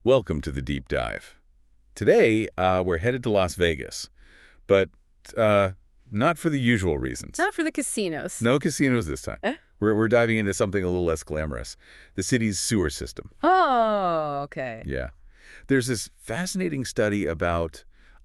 Welcome to the deep dive. Today, we're headed to Las Vegas, but uh, not for the usual reasons. Not for the casinos. No casinos this time. Eh? We're diving into something a little less glamorous, the city's sewer system. Oh, okay. Yeah. There's this fascinating study about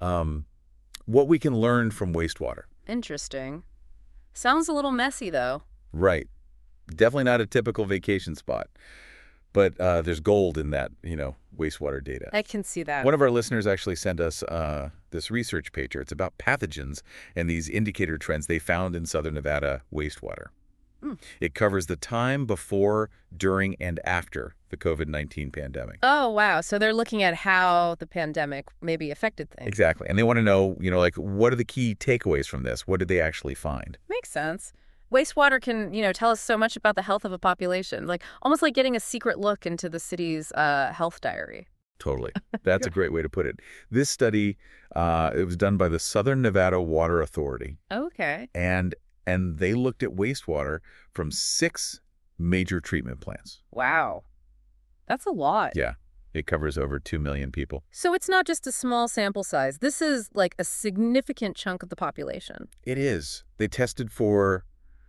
what we can learn from wastewater. Interesting. Sounds a little messy, though. Right. Definitely not a typical vacation spot, but there's gold in that, wastewater data. I can see that. One of our listeners actually sent us this research paper. It's about pathogens and these indicator trends they found in Southern Nevada wastewater. Mm. It covers the time before, during, and after the COVID-19 pandemic. Oh, wow. So they're looking at how the pandemic maybe affected things. Exactly. And they want to know, what are the key takeaways from this? What did they actually find? Makes sense. Wastewater can, tell us so much about the health of a population, almost like getting a secret look into the city's health diary. Totally. That's a great way to put it. This study, it was done by the Southern Nevada Water Authority. Okay. And they looked at wastewater from 6 major treatment plants. Wow. That's a lot. Yeah. It covers over 2 million people. So it's not just a small sample size. This is like a significant chunk of the population. It is. They tested for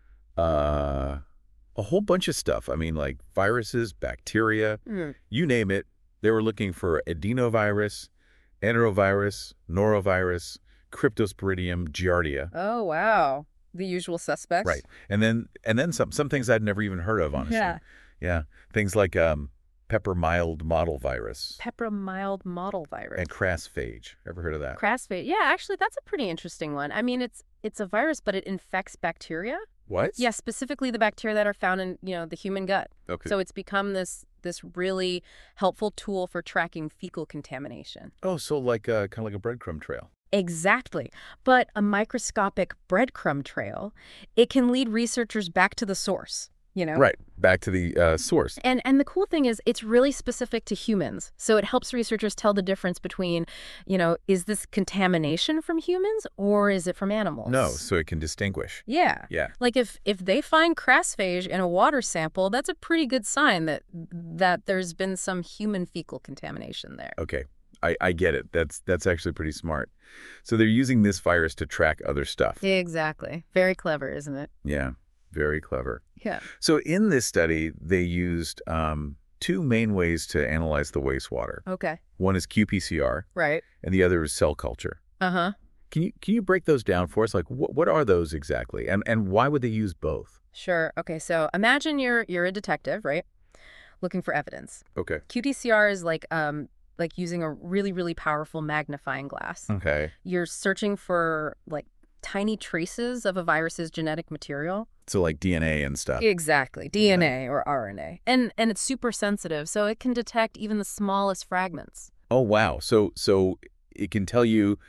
a whole bunch of stuff. I mean, like viruses, bacteria, you name it. They were looking for adenovirus, enterovirus, norovirus, cryptosporidium, giardia. Oh, wow. The usual suspects. Right. And then some things I'd never even heard of, honestly. Yeah. Yeah. Things like pepper mild mottle virus Pepper mild mottle virus. and crassphage. Ever heard of that? Crassphage. Yeah, actually, that's a pretty interesting one. I mean, it's a virus, but it infects bacteria. What? Yeah, specifically the bacteria that are found in, the human gut. Okay. So it's become this really helpful tool for tracking fecal contamination. Oh, so like kind of like a breadcrumb trail. Exactly. But a microscopic breadcrumb trail, it can lead researchers back to the source, Right. Back to the source. And the cool thing is it's really specific to humans. So it helps researchers tell the difference between, is this contamination from humans or is it from animals? No, so it can distinguish. Yeah. Yeah. Like if they find crassphage in a water sample, that's a pretty good sign that there's been some human fecal contamination there. Okay. I get it. That's actually pretty smart. So they're using this virus to track other stuff. Exactly. Very clever, isn't it? Yeah. Very clever. Yeah. So in this study, they used 2 main ways to analyze the wastewater. Okay. One is qPCR, Right. and the other is cell culture. Uh-huh. Can you break those down for us? Like, what are those exactly, and why would they use both? Sure. Okay. So imagine you're a detective, right? Looking for evidence. Okay. qPCR is like using a really, really powerful magnifying glass. Okay. You're searching for like tiny traces of a virus's genetic material. So like DNA and stuff. Exactly. DNA or RNA. And it's super sensitive, so it can detect even the smallest fragments. Oh wow. So it can tell you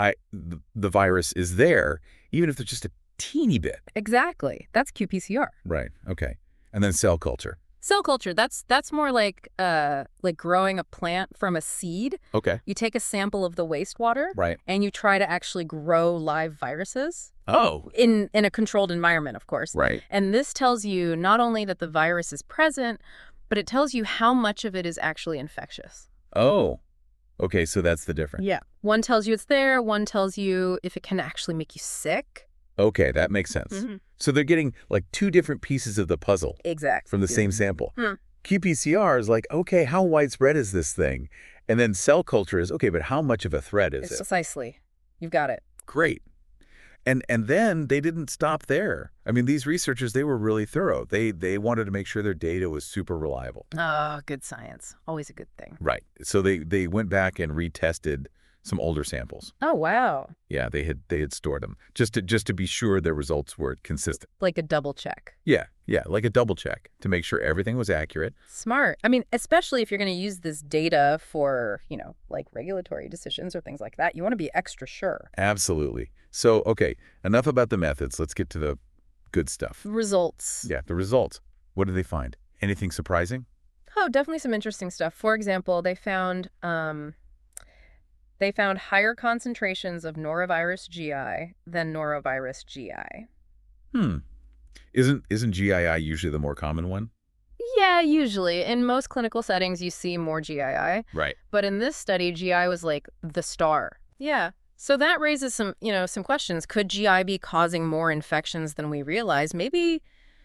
the virus is there, even if there's just a teeny bit. Exactly. That's qPCR. Right. Okay. And then cell culture. Cell culture, that's more like growing a plant from a seed. Okay. You take a sample of the wastewater Right. and you try to actually grow live viruses Oh. in a controlled environment, of course. Right. And this tells you not only that the virus is present, but it tells you how much of it is actually infectious. Oh. Okay. So that's the difference. Yeah. One tells you it's there, one tells you if it can actually make you sick. Okay, that makes sense. Mm-hmm. So they're getting like 2 different pieces of the puzzle Exactly. from the same sample. Hmm. qPCR is like, okay, how widespread is this thing? And then cell culture is, okay, but how much of a threat is it? Precisely. You've got it. Great. And then they didn't stop there. I mean, these researchers, they were really thorough. They wanted to make sure their data was super reliable. Oh, good science. Always a good thing. Right. So they went back and retested some older samples. Oh, wow. Yeah, they had stored them just to be sure their results were consistent. Like a double check. Yeah, like a double check to make sure everything was accurate. Smart. I mean, especially if you're going to use this data for, like regulatory decisions or things like that, you want to be extra sure. Absolutely. So, okay, enough about the methods. Let's get to the good stuff. Results. Yeah, the results. What did they find? Anything surprising? Oh, definitely some interesting stuff. For example, they found higher concentrations of norovirus GI than norovirus GI. Isn't GII usually the more common one? Yeah, usually. In most clinical settings, you see more GII. Right. But in this study, GI was like the star. Yeah. So that raises some questions. Could GI be causing more infections than we realize? Maybe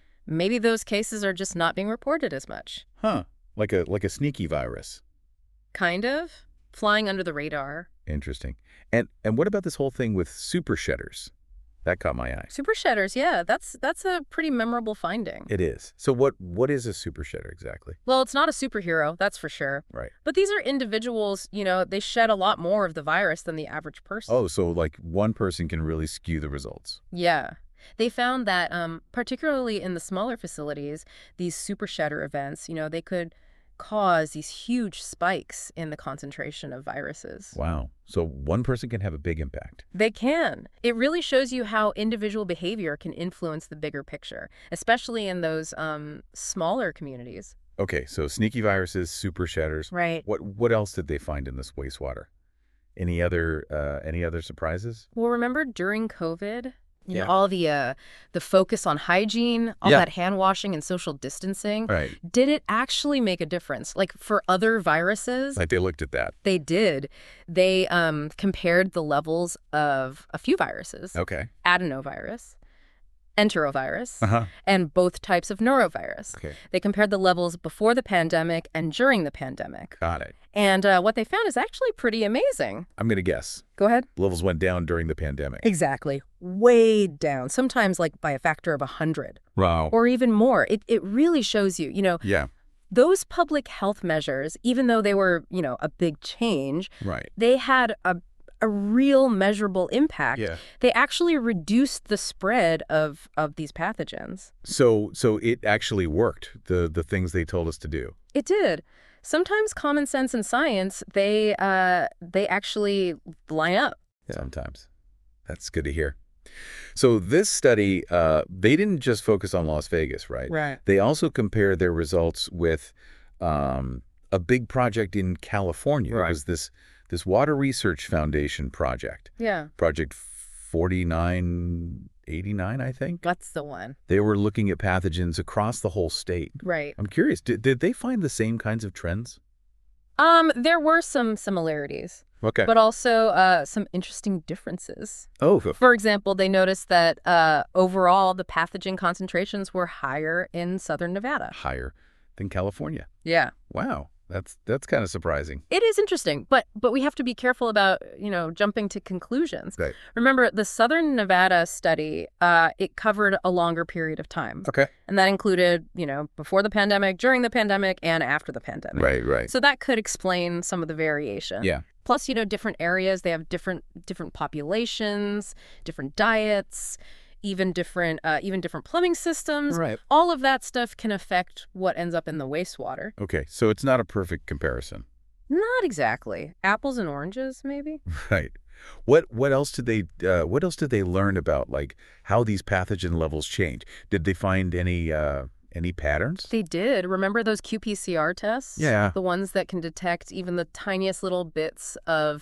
those cases are just not being reported as much. Huh. Like a sneaky virus. Kind of. Flying under the radar. Interesting. And what about this whole thing with super shedders? That caught my eye. Super shedders, yeah, that's a pretty memorable finding. It is. So what is a super shedder exactly? Well, it's not a superhero, that's for sure. Right. But these are individuals, they shed a lot more of the virus than the average person. Oh, so like one person can really skew the results. Yeah. They found that, particularly in the smaller facilities, these super shedder events, they could cause these huge spikes in the concentration of viruses. Wow. So one person can have a big impact. They can. It really shows you how individual behavior can influence the bigger picture, especially in those smaller communities. Okay, so sneaky viruses, super shedders. Right. What else did they find in this wastewater? Any other surprises? Well, remember during COVID, Yeah. all the focus on hygiene, all Yeah. that hand washing and social distancing, Right. did it actually make a difference? Like for other viruses, Like they looked at that. they did. They compared the levels of a few viruses, Okay. adenovirus, enterovirus, Uh-huh. and both types of norovirus. Okay. They compared the levels before the pandemic and during the pandemic. Got it. And what they found is actually pretty amazing. I'm going to guess. Go ahead. Levels went down during the pandemic. Exactly. Way down, sometimes like by a factor of 100 Wow. or even more. It really shows you, Yeah. those public health measures, even though they were, a big change, Right. they had a real measurable impact. Yeah. They actually reduced the spread of these pathogens. So it actually worked, the things they told us to do. It did. Sometimes common sense and science, they actually line up. Sometimes. That's good to hear. So this study, they didn't just focus on Las Vegas, right? Right. They also compared their results with a big project in California. Right. It was this Water Research Foundation project, Yeah, Project 4989, I think. that's the one. They were looking at pathogens across the whole state. Right. I'm curious, did they find the same kinds of trends? There were some similarities, Okay. but also some interesting differences. Oh, For example, they noticed that overall the pathogen concentrations were higher in southern Nevada. higher than California. Yeah. Wow. That's kind of surprising. It is interesting, but we have to be careful about, jumping to conclusions. Right. Remember, the Southern Nevada study, it covered a longer period of time. Okay. And that included, before the pandemic, during the pandemic, and after the pandemic. Right. So that could explain some of the variation. Yeah. Plus, different areas, they have different populations, different diets, even different plumbing systems. Right. All of that stuff can affect what ends up in the wastewater. Okay, so it's not a perfect comparison. Not exactly. Apples and oranges, maybe? Right. What else did they learn about, like how these pathogen levels change? Did they find any patterns? They did. Remember those qPCR tests? Yeah. The ones that can detect even the tiniest little bits of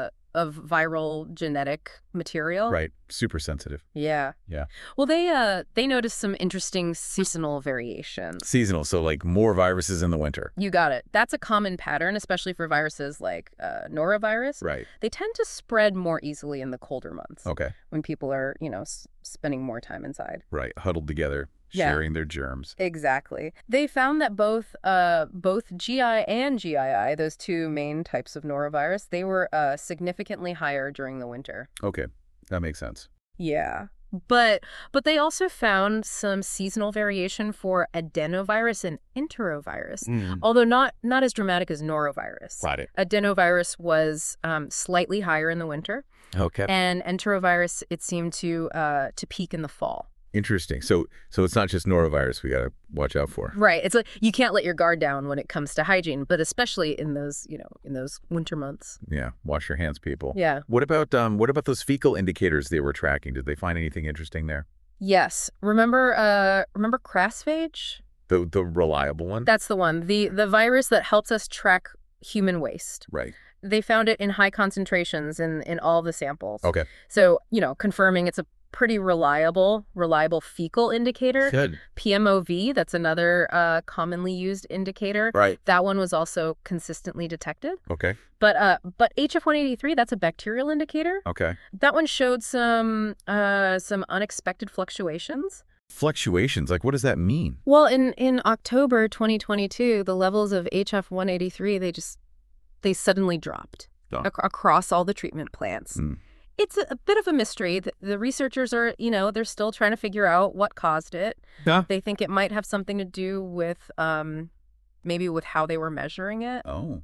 viral genetic material? Right. Super sensitive. Yeah. Yeah. Well, they noticed some interesting seasonal variations. Seasonal, so like more viruses in the winter. You got it. That's a common pattern, especially for viruses like norovirus. Right. They tend to spread more easily in the colder months Okay. when people are, spending more time inside. Right. Huddled together, Yeah. sharing their germs. Exactly. They found that both GI and GII, those two main types of norovirus, they were significantly higher during the winter. Okay. That makes sense. Yeah. But they also found some seasonal variation for adenovirus and enterovirus, although not as dramatic as norovirus. Got it. Adenovirus was slightly higher in the winter, Okay. and enterovirus, it seemed to peak in the fall. Interesting. So it's not just norovirus we got to watch out for. Right. It's like you can't let your guard down when it comes to hygiene, but especially in those winter months. Yeah. Wash your hands, people. Yeah. What about those fecal indicators they were tracking? Did they find anything interesting there? Yes. Remember crassphage? The reliable one? That's the one. The virus that helps us track human waste. Right. They found it in high concentrations in all the samples. Okay. So, confirming it's a pretty reliable fecal indicator. Good. PMOV, that's another commonly used indicator. Right. That one was also consistently detected. Okay. But HF183, that's a bacterial indicator. Okay. That one showed some unexpected fluctuations. Fluctuations, like what does that mean? Well, in October 2022, the levels of HF183, they suddenly dropped across all the treatment plants. It's a bit of a mystery. The researchers are, they're still trying to figure out what caused it. Yeah. They think it might have something to do with maybe with how they were measuring it. Oh.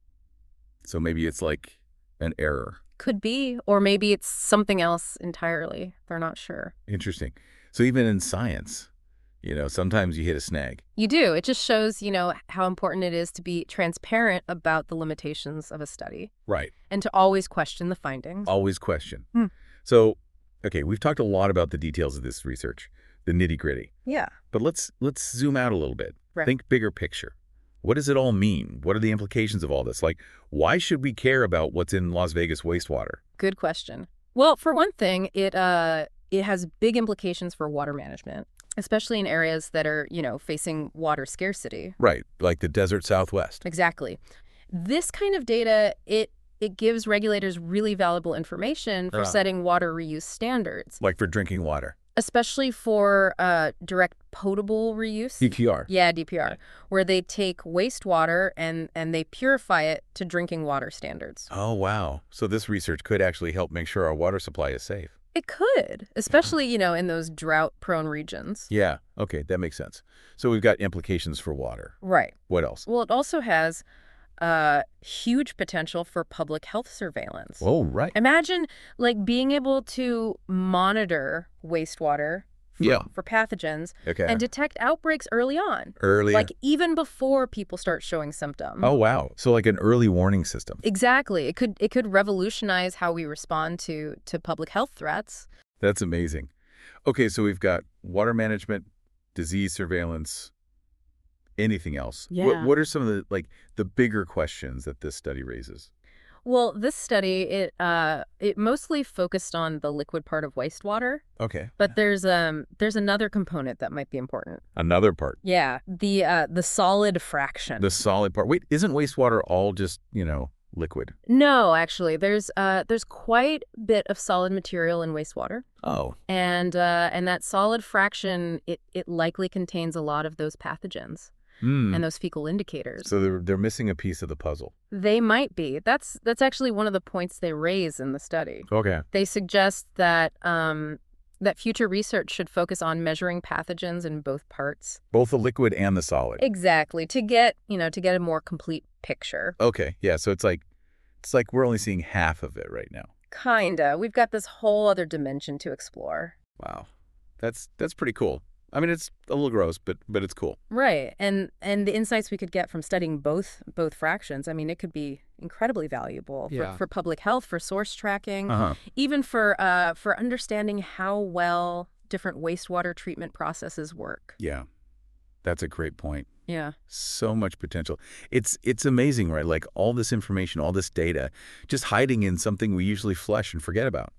So maybe it's like an error. Could be, or maybe it's something else entirely. They're not sure. Interesting. So even in science, sometimes you hit a snag. You do. It just shows, how important it is to be transparent about the limitations of a study. Right. And to always question the findings. Always question. So, okay, we've talked a lot about the details of this research, the nitty-gritty. Yeah. But let's zoom out a little bit. Right. Think bigger picture. What does it all mean? What are the implications of all this? Like, why should we care about what's in Las Vegas wastewater? Good question. Well, for one thing, it has big implications for water management, especially in areas that are, facing water scarcity. Right, like the desert Southwest. Exactly. This kind of data, it gives regulators really valuable information for setting water reuse standards. Like for drinking water. Especially for direct potable reuse. DPR. Yeah, DPR, where they take wastewater and they purify it to drinking water standards. Oh, wow. So this research could actually help make sure our water supply is safe. It could, especially, in those drought-prone regions. Yeah. Okay, that makes sense. So we've got implications for water. Right. What else? Well, it also has huge potential for public health surveillance. Oh, right. Imagine, being able to monitor wastewater for pathogens and detect outbreaks early on. Even before people start showing symptoms. Oh, wow. So like an early warning system. Exactly. It could revolutionize how we respond to public health threats. That's amazing. Okay, so we've got water management, disease surveillance, anything else? Yeah. What are some of the bigger questions that this study raises? Well, this study, it mostly focused on the liquid part of wastewater. Okay. But there's another component that might be important. Another part? Yeah, the solid fraction. The solid part. Wait, isn't wastewater all just, liquid? No, actually. There's quite a bit of solid material in wastewater. Oh. And that solid fraction, it likely contains a lot of those pathogens. And those fecal indicators. So they're missing a piece of the puzzle. They might be. That's actually one of the points they raise in the study. Okay. They suggest that that future research should focus on measuring pathogens in both parts. Both the liquid and the solid. Exactly, to get a more complete picture. Okay. Yeah, so it's like we're only seeing half of it right now. Kinda. We've got this whole other dimension to explore. Wow. That's pretty cool. I mean, it's a little gross, but it's cool. Right. And the insights we could get from studying both fractions, I mean, it could be incredibly valuable for public health, for source tracking, even for understanding how well different wastewater treatment processes work. Yeah. That's a great point. Yeah. So much potential. It's amazing, right? Like all this information, all this data, just hiding in something we usually flush and forget about.